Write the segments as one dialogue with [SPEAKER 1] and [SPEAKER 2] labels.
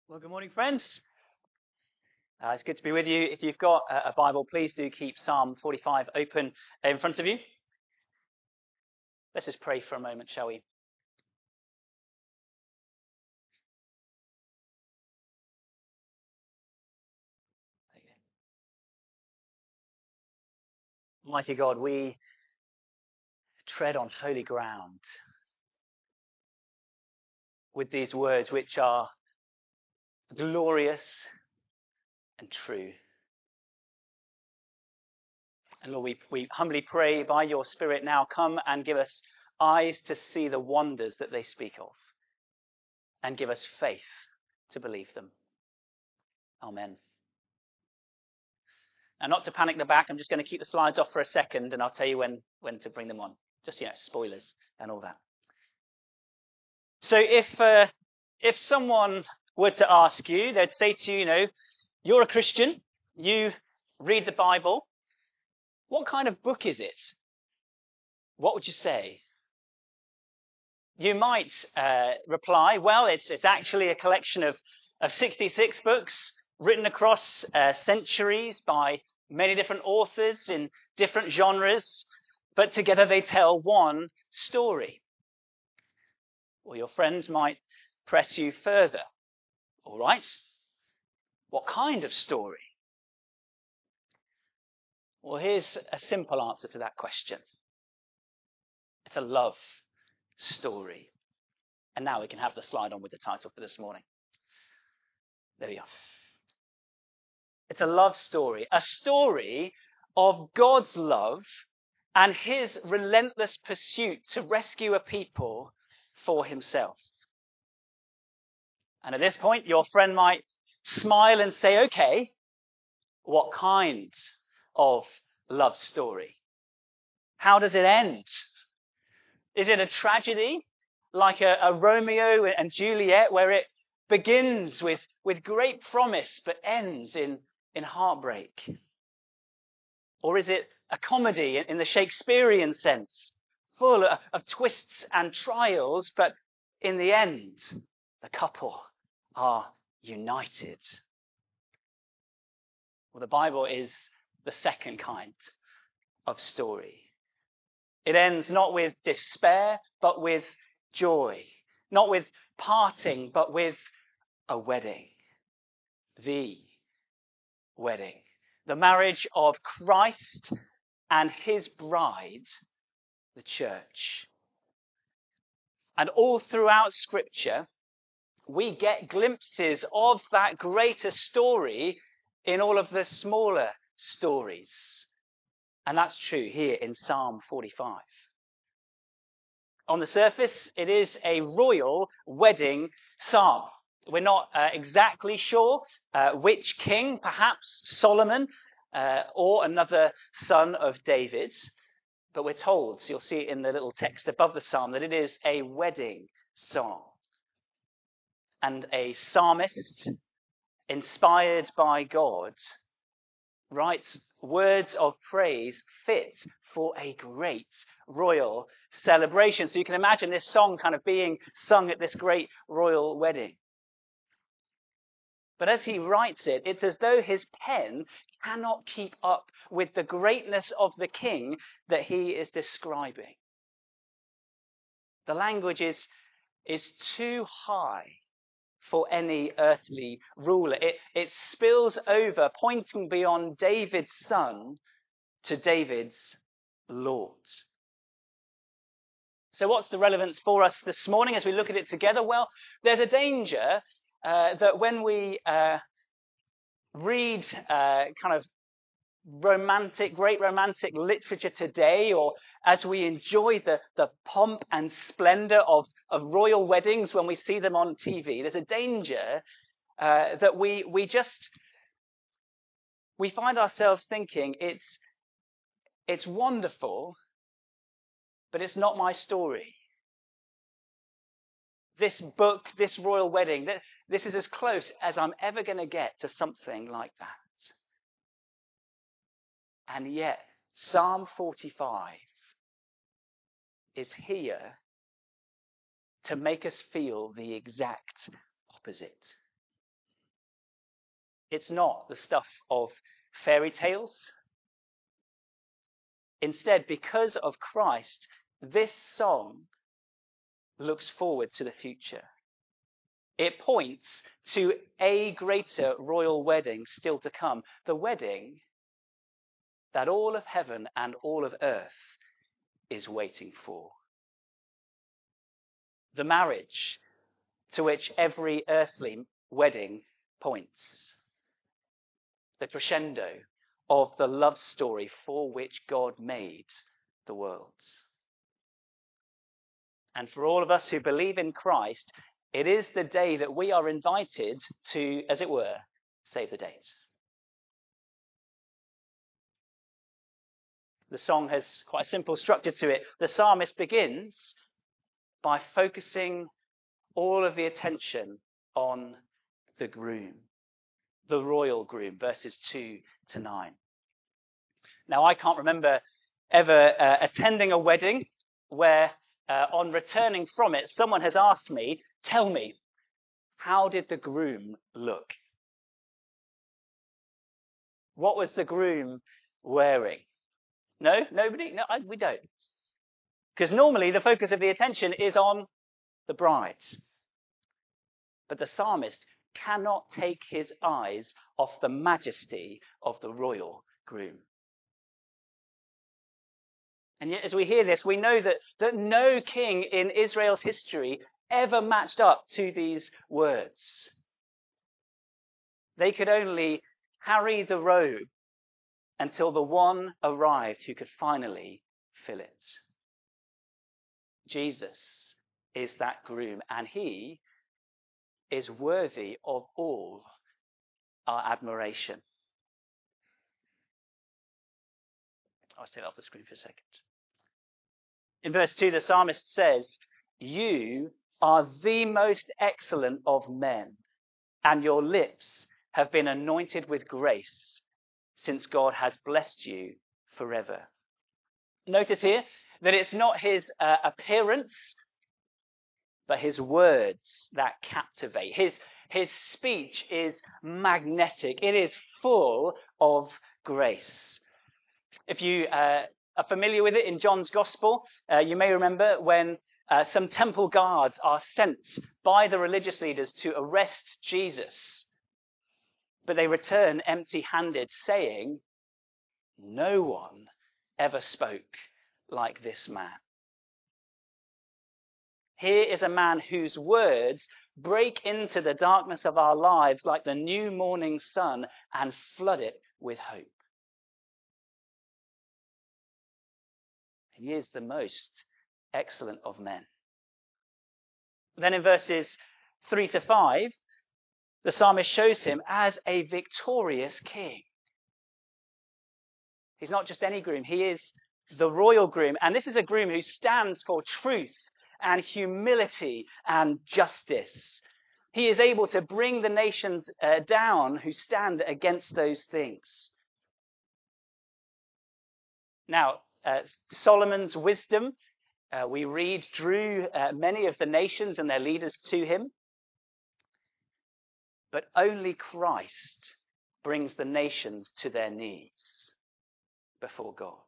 [SPEAKER 1] Well, good morning, friends. It's good to be with you. If you've got a Bible, please do keep Psalm 45 open in front of you. Let's just pray for a moment, shall we? Mighty God, we tread on holy ground with these words which are glorious and true. And Lord, we humbly pray by your Spirit now, come and give us eyes to see the wonders that they speak of, and give us faith to believe them. Amen. Now, not to panic the back, I'm just going to keep the slides off for a second, and I'll tell you when to bring them on. Just, spoilers and all that. So if someone were to ask you, they'd say to you, you're a Christian, you read the Bible, what kind of book is it? What would you say? You might reply, well, it's actually a collection of 66 books written across centuries by many different authors in different genres, but together they tell one story. Or your friends might press you further. All right, what kind of story? Well, here's a simple answer to that question. It's a love story. And now we can have the slide on with the title for this morning. There we are. It's a love story, a story of God's love and his relentless pursuit to rescue a people for himself. And at this point, your friend might smile and say, okay, what kind of love story? How does it end? Is it a tragedy like a Romeo and Juliet where it begins with great promise but ends in heartbreak? Or is it a comedy in the Shakespearean sense, full of twists and trials, but in the end, the couple are united? Well, the Bible is the second kind of story. It ends not with despair, but with joy. Not with parting, but with a wedding. The wedding. The marriage of Christ and his bride, the church. And all throughout Scripture, we get glimpses of that greater story in all of the smaller stories. And that's true here in Psalm 45. On the surface, it is a royal wedding psalm. We're not exactly sure which king, perhaps Solomon or another son of David, but we're told, so you'll see it in the little text above the psalm, that it is a wedding song. And a psalmist, inspired by God, writes words of praise fit for a great royal celebration. So you can imagine this song kind of being sung at this great royal wedding. But as he writes it, it's as though his pen cannot keep up with the greatness of the king that he is describing. The language is too high for any earthly ruler. It spills over, pointing beyond David's son to David's Lord. So what's the relevance for us this morning as we look at it together? Well, there's a danger that when we read kind of great romantic literature today, or as we enjoy the pomp and splendor of royal weddings when we see them on TV, there's a danger that we find ourselves thinking it's wonderful, but it's not my story. This book, this royal wedding, this is as close as I'm ever going to get to something like that. And yet, Psalm 45 is here to make us feel the exact opposite. It's not the stuff of fairy tales. Instead, because of Christ, this song looks forward to the future. It points to a greater royal wedding still to come, the wedding that all of heaven and all of earth is waiting for. The marriage to which every earthly wedding points. The crescendo of the love story for which God made the world. And for all of us who believe in Christ, it is the day that we are invited to, as it were, save the date. The song has quite a simple structure to it. The psalmist begins by focusing all of the attention on the groom, the royal groom, verses 2 to 9. Now, I can't remember ever attending a wedding where on returning from it, someone has asked me, tell me, how did the groom look? What was the groom wearing? No? Nobody? No, we don't. Because normally the focus of the attention is on the bride. But the psalmist cannot take his eyes off the majesty of the royal groom. And yet, as we hear this, we know that no king in Israel's history ever matched up to these words. They could only carry the robe until the one arrived who could finally fill it. Jesus is that groom, and he is worthy of all our admiration. I'll take that off the screen for a second. In verse 2, the psalmist says, "You are the most excellent of men, and your lips have been anointed with grace, since God has blessed you forever." Notice here that it's not his appearance, but his words that captivate. His speech is magnetic. It is full of grace. If you are familiar with it in John's Gospel, you may remember when some temple guards are sent by the religious leaders to arrest Jesus. But they return empty-handed, saying, "No one ever spoke like this man." Here is a man whose words break into the darkness of our lives like the new morning sun and flood it with hope. He is the most excellent of men. Then in verses 3 to 5, the psalmist shows him as a victorious king. He's not just any groom, he is the royal groom. And this is a groom who stands for truth and humility and justice. He is able to bring the nations down who stand against those things. Now, Solomon's wisdom, we read, drew many of the nations and their leaders to him. But only Christ brings the nations to their knees before God.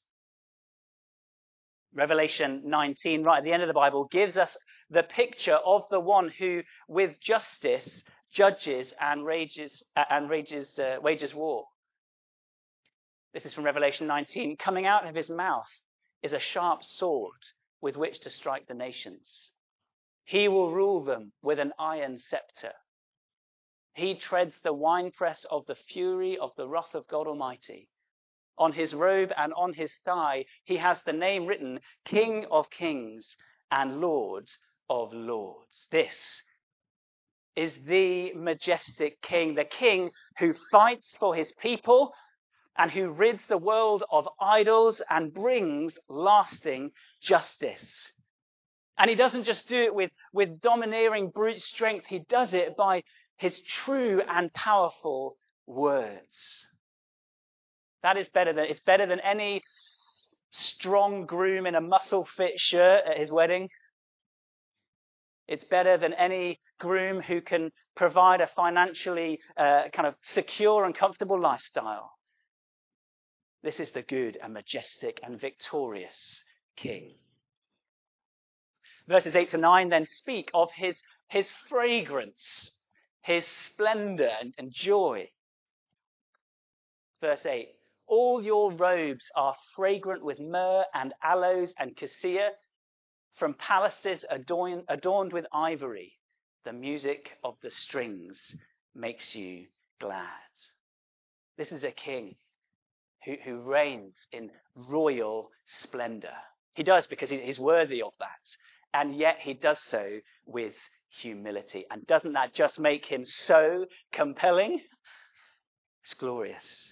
[SPEAKER 1] Revelation 19, right at the end of the Bible, gives us the picture of the one who, with justice, judges and wages war. This is from Revelation 19. "Coming out of his mouth is a sharp sword with which to strike the nations. He will rule them with an iron scepter. He treads the winepress of the fury of the wrath of God Almighty. On his robe and on his thigh, he has the name written, King of Kings and Lord of Lords." This is the majestic king, the king who fights for his people and who rids the world of idols and brings lasting justice. And he doesn't just do it with domineering brute strength. He does it by his true and powerful words. It's better than any strong groom in a muscle-fit shirt at his wedding. It's better than any groom who can provide a financially kind of secure and comfortable lifestyle. This is the good and majestic and victorious King. Verses 8 to 9 then speak of his fragrance, his splendor and joy. Verse 8, all your robes are fragrant with myrrh and aloes and cassia, from palaces adorned with ivory. The music of the strings makes you glad. This is a king who reigns in royal splendor. He does because he's worthy of that. And yet he does so with humility. And doesn't that just make him so compelling? It's glorious.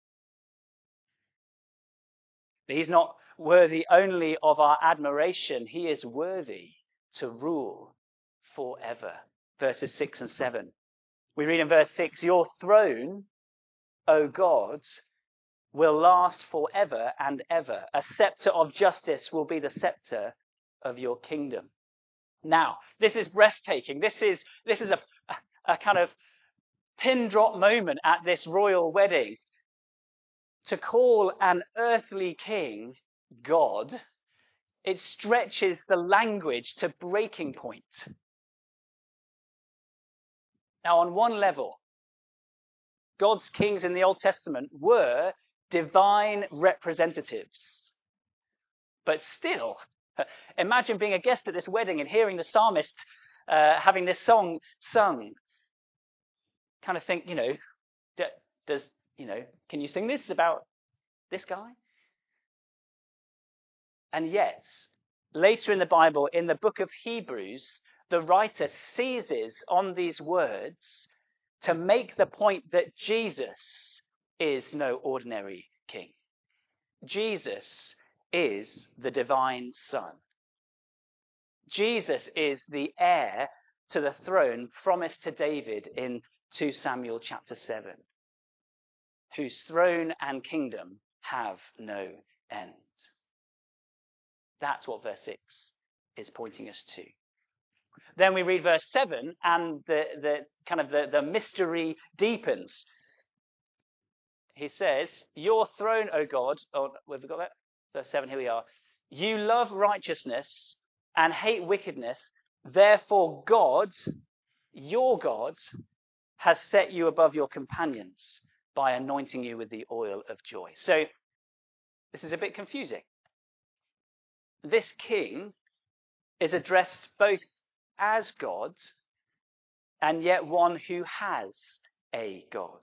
[SPEAKER 1] But he's not worthy only of our admiration. He is worthy to rule forever. Verses 6 and 7. We read in verse 6, your throne, O God, will last forever and ever. A scepter of justice will be the scepter of your kingdom. Now, this is breathtaking. This is a kind of pin drop moment at this royal wedding. To call an earthly king God, it stretches the language to breaking point. Now, on one level, God's kings in the Old Testament were divine representatives. But still, imagine being a guest at this wedding and hearing the psalmist having this song sung. Kind of think, can you sing this about this guy? And yet, later in the Bible, in the book of Hebrews, the writer seizes on these words to make the point that Jesus is no ordinary king. Jesus is the divine Son. Jesus is the heir to the throne promised to David in 2 Samuel chapter 7, whose throne and kingdom have no end. That's what verse 6 is pointing us to. Then we read verse 7, and the mystery deepens. He says, your throne, O God, we've got that? Verse 7, here we are. You love righteousness and hate wickedness. Therefore God, your God, has set you above your companions by anointing you with the oil of joy. So, this is a bit confusing. This king is addressed both as God and yet one who has a God.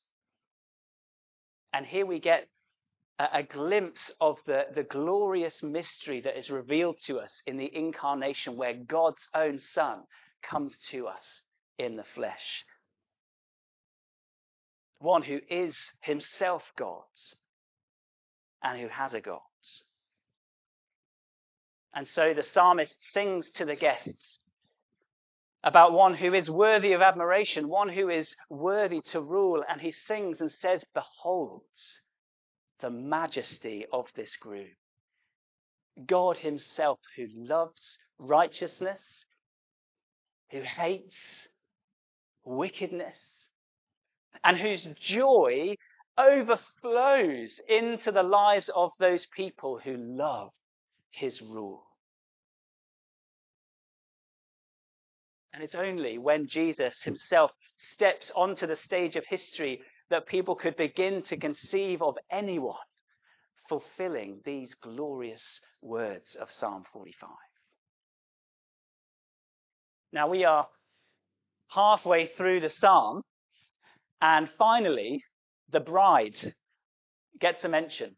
[SPEAKER 1] And here we get a glimpse of the glorious mystery that is revealed to us in the incarnation, where God's own Son comes to us in the flesh. One who is himself God and who has a God. And so the psalmist sings to the guests about one who is worthy of admiration, one who is worthy to rule. And he sings and says, behold the majesty of this groom. God himself, who loves righteousness, who hates wickedness, and whose joy overflows into the lives of those people who love his rule. And it's only when Jesus himself steps onto the stage of history that people could begin to conceive of anyone fulfilling these glorious words of Psalm 45. Now we are halfway through the psalm, and finally the bride gets a mention.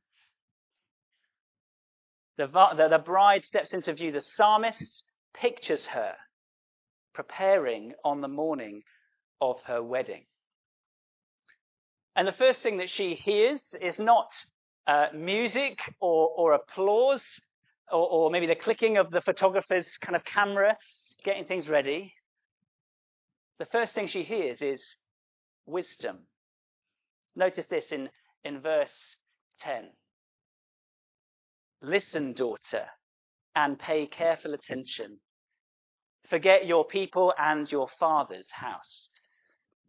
[SPEAKER 1] The bride steps into view. The psalmist pictures her preparing on the morning of her wedding. And the first thing that she hears is not music or applause or maybe the clicking of the photographer's kind of camera getting things ready. The first thing she hears is wisdom. Notice this in verse 10. Listen, daughter, and pay careful attention. Forget your people and your father's house.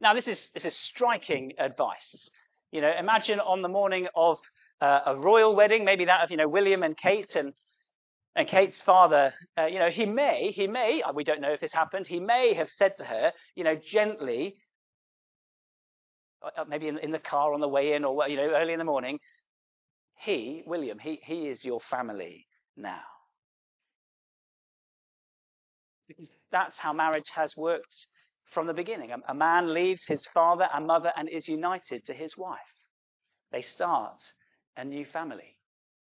[SPEAKER 1] Now, this is striking advice. Imagine on the morning of a royal wedding, maybe that of William and Kate and Kate's father. He may, we don't know if this happened. He may have said to her, gently, maybe in the car on the way in, or early in the morning, William, he is your family now. Because that's how marriage has worked from the beginning. A man leaves his father and mother and is united to his wife. They start a new family.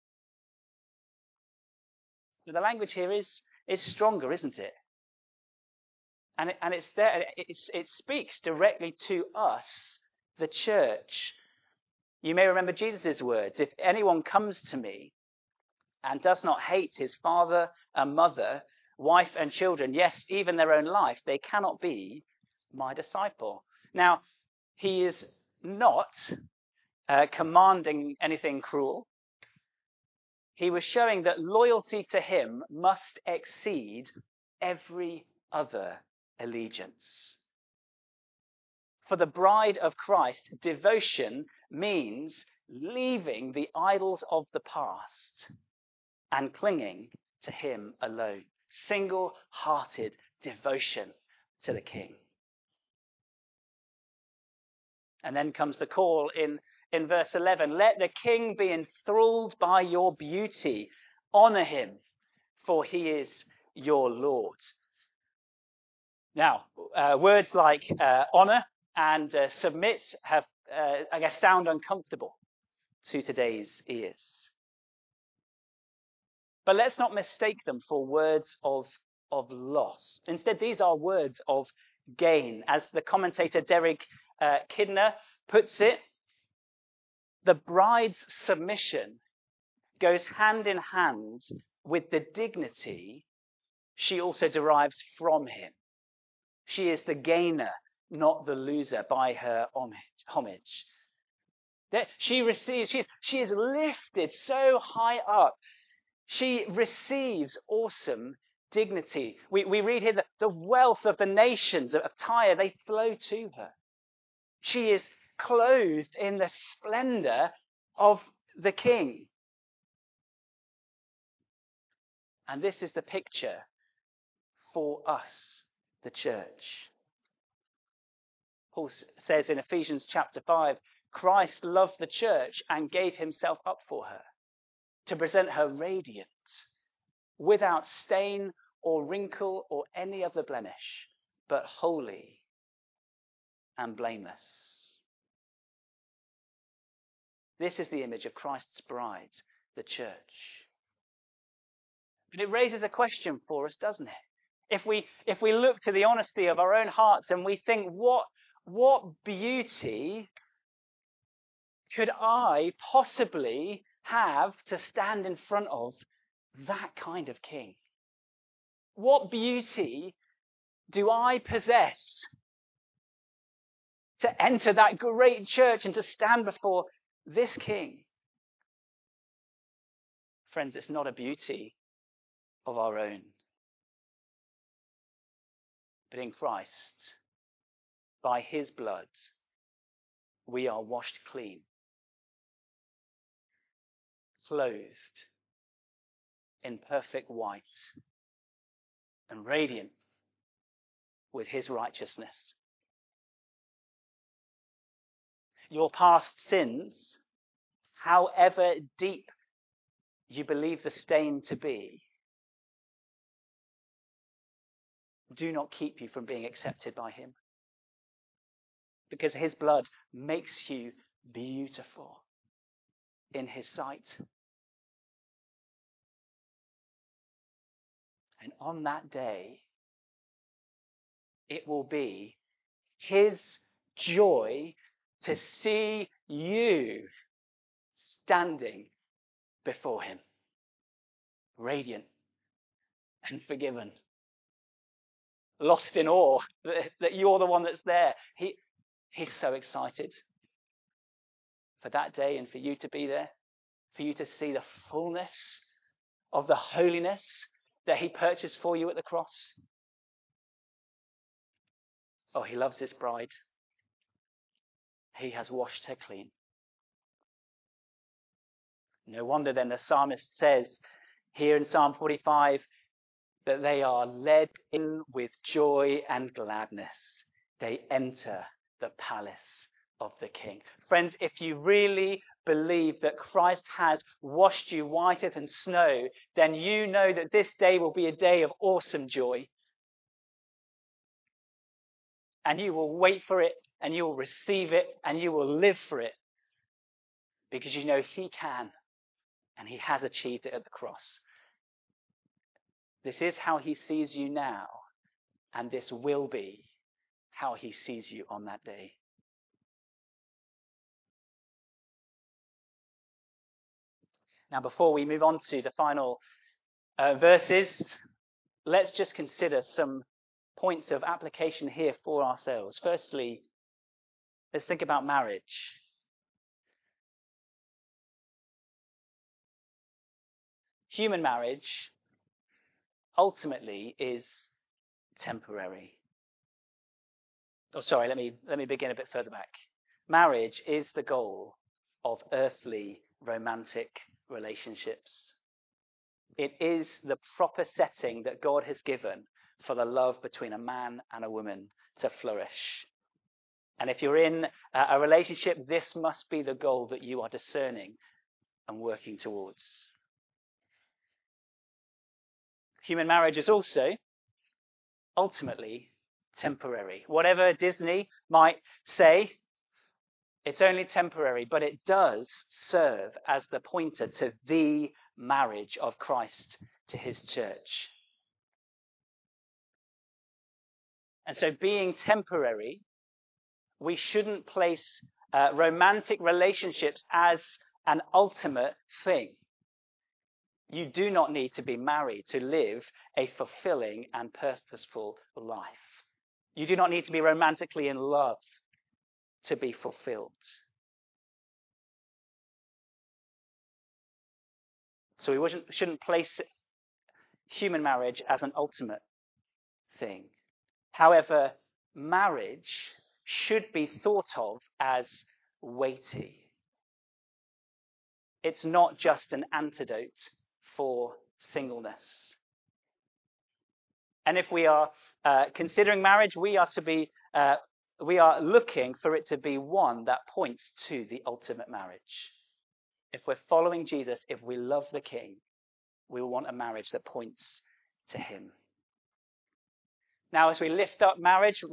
[SPEAKER 1] So the language here is stronger, isn't it? And it's there. It speaks directly to us, the church. You may remember Jesus' words: "If anyone comes to me and does not hate his father and mother, wife and children, yes, even their own life, they cannot be my disciple." Now, he is not commanding anything cruel. He was showing that loyalty to him must exceed every other allegiance. For the bride of Christ, devotion means leaving the idols of the past and clinging to him alone. Single-hearted devotion to the King. And then comes the call in verse 11. Let the King be enthralled by your beauty. Honor him, for he is your Lord. Now, words like honor and submit have, sound uncomfortable to today's ears. But let's not mistake them for words of loss. Instead, these are words of gain. As the commentator Derek Kidner puts it, the bride's submission goes hand in hand with the dignity she also derives from him. She is the gainer, not the loser, by her homage. She is lifted so high up. She receives awesome dignity. We read here that the wealth of the nations of Tyre, they flow to her. She is clothed in the splendor of the King. And this is the picture for us, the church. Paul says in Ephesians chapter 5, Christ loved the church and gave himself up for her, to present her radiant, without stain or wrinkle or any other blemish, but holy and blameless. This is the image of Christ's bride, the church. But it raises a question for us, doesn't it? If we look to the honesty of our own hearts and we think, what beauty could I possibly have to stand in front of that kind of King? What beauty do I possess to enter that great church and to stand before this King? Friends, it's not a beauty of our own. But in Christ, by his blood, we are washed clean, clothed in perfect white, and radiant with his righteousness. Your past sins, however deep you believe the stain to be, do not keep you from being accepted by him. Because his blood makes you beautiful in his sight. And on that day, it will be his joy to see you standing before him, radiant and forgiven, lost in awe that you're the one that's there. He's so excited for that day and for you to be there, for you to see the fullness of the holiness that he purchased for you at the cross. Oh, he loves his bride. he has washed her clean. No wonder then the psalmist says here in Psalm 45 that they are led in with joy and gladness. They enter the palace of the King. Friends, if you really believe that Christ has washed you whiter than snow, then you know that this day will be a day of awesome joy. And you will wait for it, and you will receive it, and you will live for it. Because you know he can, and he has achieved it at the cross. This is how he sees you now, and this will be how he sees you on that day. Now, before we move on to the final verses, let's just consider some points of application here for ourselves. Firstly, let's think about marriage. Human marriage ultimately is temporary. Let me begin a bit further back. Marriage is the goal of earthly romantic relationships. It is the proper setting that God has given for the love between a man and a woman to flourish. And if you're in a relationship, this must be the goal that you are discerning and working towards. Human marriage is also ultimately temporary. Whatever Disney might say, it's only temporary, but it does serve as the pointer to the marriage of Christ to his church. And so being temporary, we shouldn't place romantic relationships as an ultimate thing. You do not need to be married to live a fulfilling and purposeful life. You do not need to be romantically in love to be fulfilled. So we shouldn't place human marriage as an ultimate thing. However, marriage should be thought of as weighty. It's not just an antidote for singleness. And if we are considering marriage, we are looking for it to be one that points to the ultimate marriage. If we're following Jesus, if we love the King, we will want a marriage that points to him. Now, as we lift up marriage,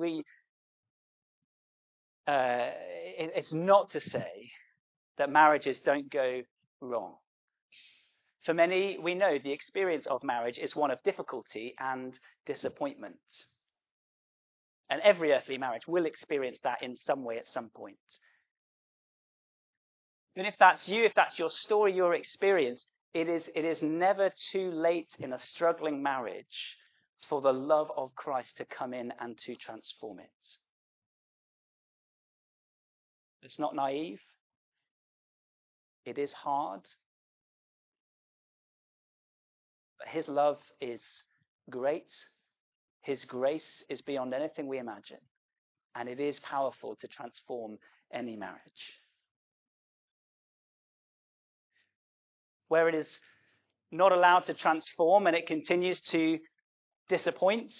[SPEAKER 1] it's not to say that marriages don't go wrong. For many, we know the experience of marriage is one of difficulty and disappointment. And every earthly marriage will experience that in some way at some point. But if that's you, if that's your story, your experience, it is never too late in a struggling marriage for the love of Christ to come in and to transform it. It's not naive. It is hard. But his love is great. His grace is beyond anything we imagine. And it is powerful to transform any marriage. Where it is not allowed to transform and it continues to disappoint,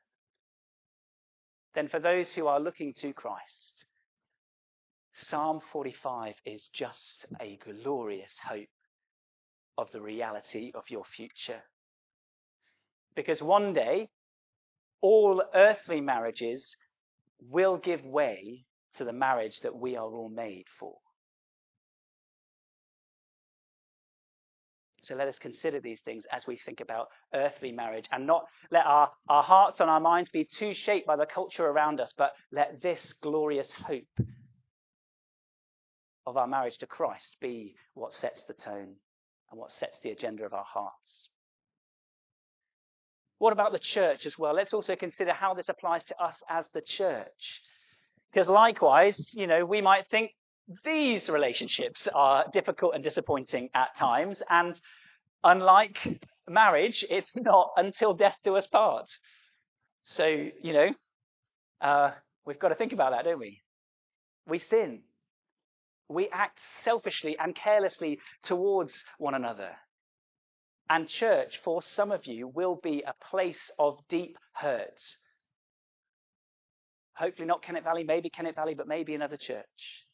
[SPEAKER 1] then for those who are looking to Christ, Psalm 45 is just a glorious hope of the reality of your future. Because one day, all earthly marriages will give way to the marriage that we are all made for. So let us consider these things as we think about earthly marriage and not let our hearts and our minds be too shaped by the culture around us, but let this glorious hope of our marriage to Christ be what sets the tone and what sets the agenda of our hearts. What about the church as well? Let's also consider how this applies to us as the church. Because likewise, we might think these relationships are difficult and disappointing at times, and unlike marriage, it's not until death do us part. So, we've got to think about that, don't we? We sin. We act selfishly and carelessly towards one another. And church, for some of you, will be a place of deep hurt. Hopefully not Kennet Valley, maybe Kennet Valley, but maybe another church.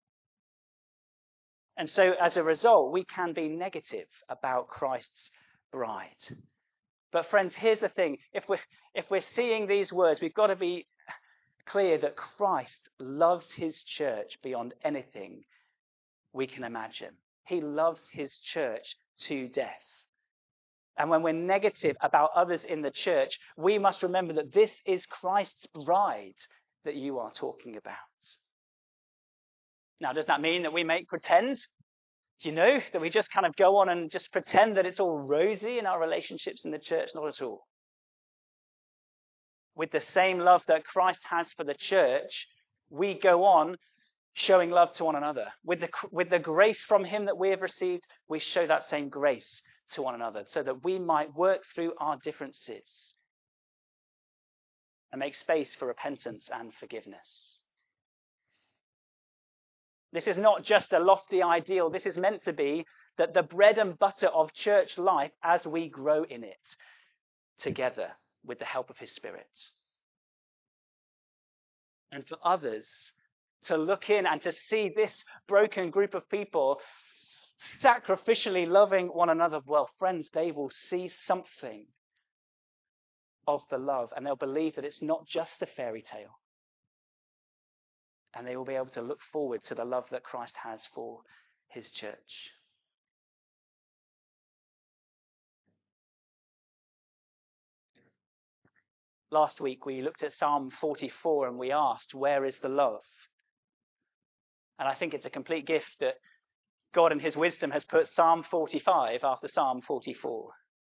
[SPEAKER 1] And so as a result, we can be negative about Christ's bride. But friends, here's the thing. If we're seeing these words, we've got to be clear that Christ loves his church beyond anything we can imagine. He loves his church to death. And when we're negative about others in the church, we must remember that this is Christ's bride that you are talking about. Now, does that mean that we make pretend? That we just kind of go on and just pretend that it's all rosy in our relationships in the church? Not at all. With the same love that Christ has for the church, we go on showing love to one another. With the grace from him that we have received, we show that same grace to one another so that we might work through our differences and make space for repentance and forgiveness. This is not just a lofty ideal. This is meant to be that the bread and butter of church life as we grow in it together with the help of his Spirit. And for others to look in and to see this broken group of people sacrificially loving one another, well, friends, they will see something of the love and they'll believe that it's not just a fairy tale. And they will be able to look forward to the love that Christ has for his church. Last week we looked at Psalm 44 and we asked, where is the love? And I think it's a complete gift that God in his wisdom has put Psalm 45 after Psalm 44.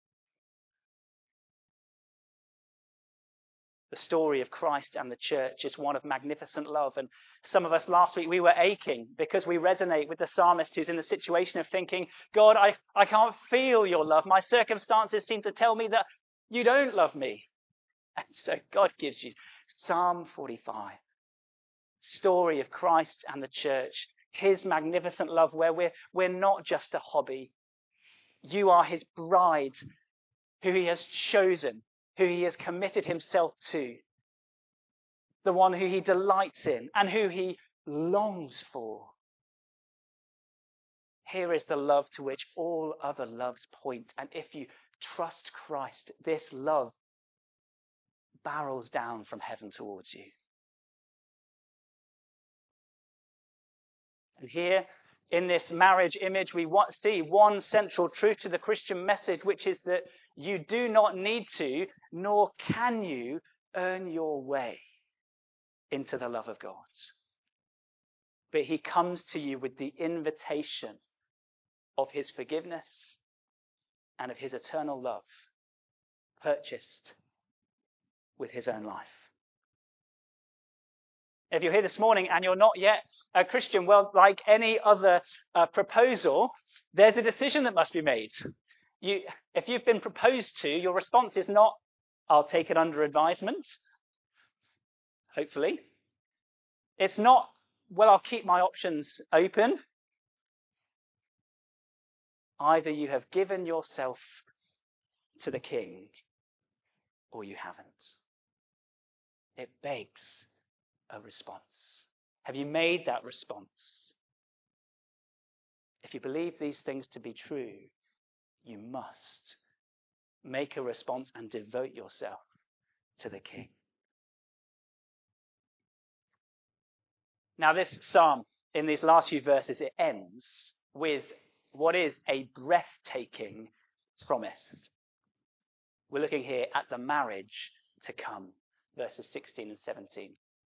[SPEAKER 1] The story of Christ and the church is one of magnificent love. And some of us last week, we were aching because we resonate with the psalmist who's in the situation of thinking, God, I can't feel your love. My circumstances seem to tell me that you don't love me. And so God gives you Psalm 45. Story of Christ and the church. His magnificent love where we're not just a hobby. You are his bride who he has chosen, who he has committed himself to, the one who he delights in and who he longs for. Here is the love to which all other loves point. And if you trust Christ, this love barrels down from heaven towards you. And here, in this marriage image, we see one central truth to the Christian message, which is that you do not need to, nor can you, earn your way into the love of God. But he comes to you with the invitation of his forgiveness and of his eternal love, purchased with his own life. If you're here this morning and you're not yet a Christian, well, like any other proposal, there's a decision that must be made. If you've been proposed to, your response is not, I'll take it under advisement, hopefully. It's not, well, I'll keep my options open. Either you have given yourself to the King or you haven't. It begs a response. Have you made that response? If you believe these things to be true, you must make a response and devote yourself to the King. Now, this psalm, in these last few verses, it ends with what is a breathtaking promise. We're looking here at the marriage to come, verses 16 and 17.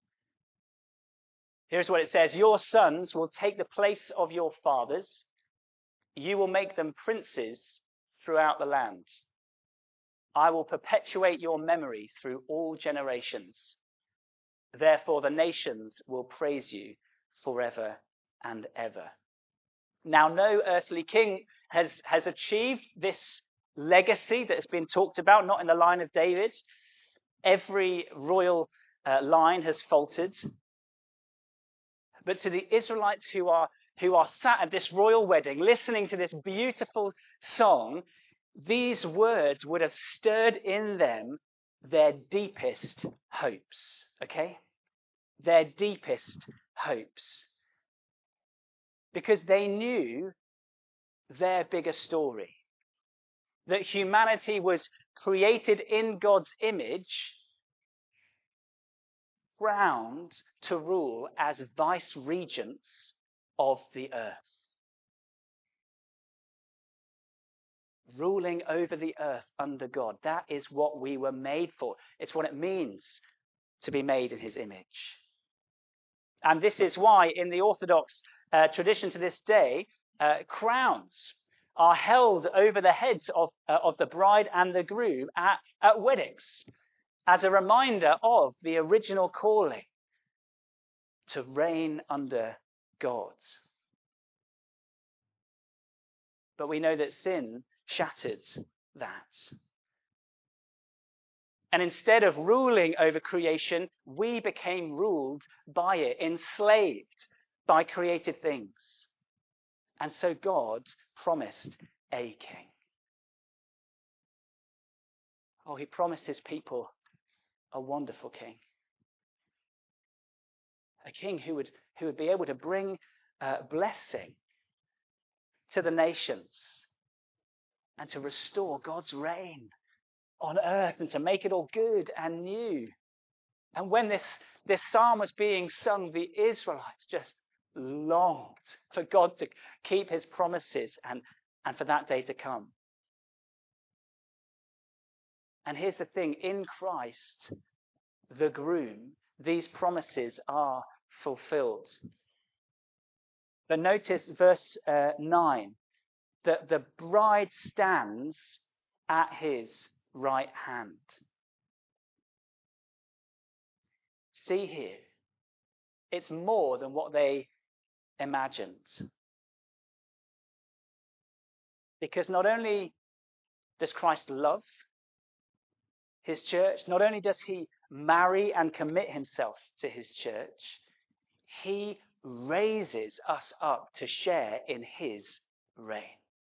[SPEAKER 1] Here's what it says. Your sons will take the place of your fathers. You will make them princes throughout the land. I will perpetuate your memory through all generations. Therefore, the nations will praise you forever and ever. Now, no earthly king has achieved this legacy that has been talked about, not in the line of David. Every royal line has faltered. But to the Israelites who are who are sat at this royal wedding listening to this beautiful song, these words would have stirred in them their deepest hopes. Okay? Their deepest hopes. Because they knew their bigger story. That humanity was created in God's image, crowned to rule as vice regents of the earth. Ruling over the earth under God. That is what we were made for. It's what it means to be made in his image. And this is why in the Orthodox tradition to this day, crowns are held over the heads of the bride and the groom at weddings as a reminder of the original calling to reign under God. But we know that sin shattered that. And instead of ruling over creation, we became ruled by it, enslaved by created things. And so God promised a king. Oh, he promised his people a wonderful king. A king who would be able to bring blessing to the nations and to restore God's reign on earth and to make it all good and new. And when this psalm was being sung, the Israelites just longed for God to keep his promises and for that day to come. And here's the thing, in Christ, the groom, these promises are fulfilled. But notice verse 9, that the bride stands at his right hand. See here, it's more than what they imagined. Because not only does Christ love his church, not only does he marry and commit himself to his church, he raises us up to share in his reign.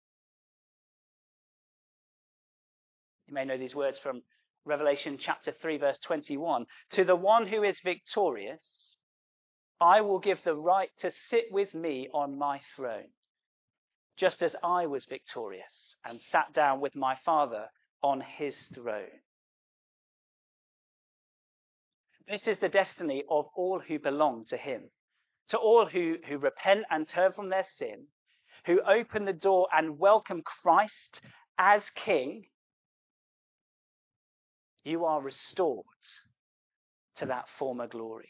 [SPEAKER 1] You may know these words from Revelation chapter 3, verse 21. To the one who is victorious, I will give the right to sit with me on my throne, just as I was victorious and sat down with my Father on his throne. This is the destiny of all who belong to him. To all who repent and turn from their sin, who open the door and welcome Christ as King, you are restored to that former glory.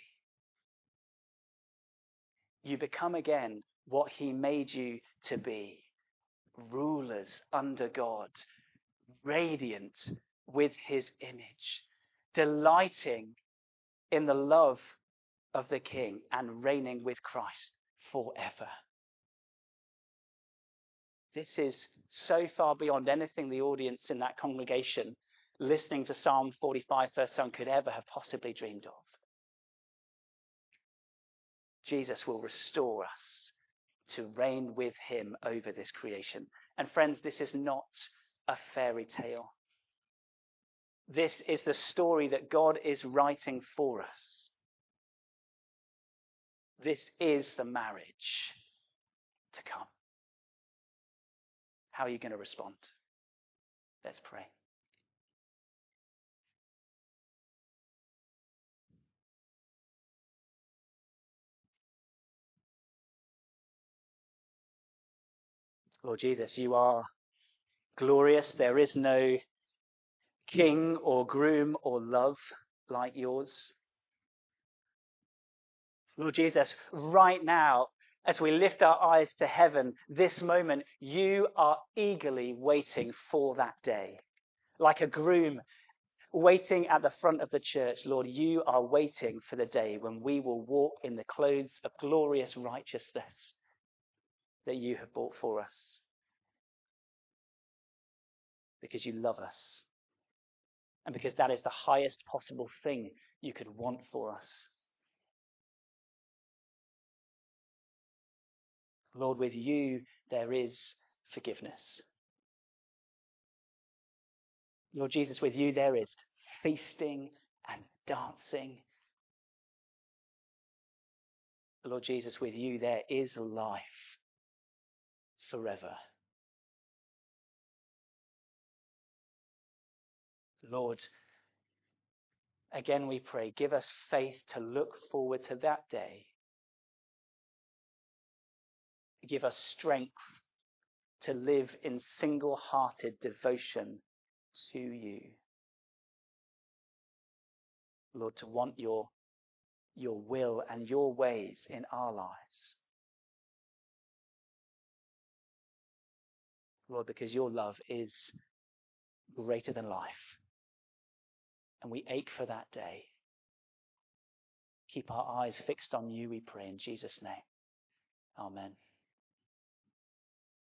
[SPEAKER 1] You become again what he made you to be, rulers under God, radiant with his image, delighting in the love of the King and reigning with Christ forever. This is so far beyond anything the audience in that congregation listening to Psalm 45, first song, could ever have possibly dreamed of. Jesus will restore us to reign with him over this creation. And friends, this is not a fairy tale. This is the story that God is writing for us. This is the marriage to come. How are you going to respond? Let's pray. Lord Jesus, you are glorious. There is no king or groom or love like yours. Lord Jesus, right now, as we lift our eyes to heaven, this moment, you are eagerly waiting for that day. Like a groom waiting at the front of the church, Lord, you are waiting for the day when we will walk in the clothes of glorious righteousness that you have bought for us. Because you love us. And because that is the highest possible thing you could want for us. Lord, with you there is forgiveness. Lord Jesus, with you there is feasting and dancing. Lord Jesus, with you there is life forever. Lord, again we pray, give us faith to look forward to that day. Give us strength to live in single-hearted devotion to you. Lord, to want your will and your ways in our lives. Lord, because your love is greater than life. And we ache for that day. Keep our eyes fixed on you, we pray in Jesus' name. Amen.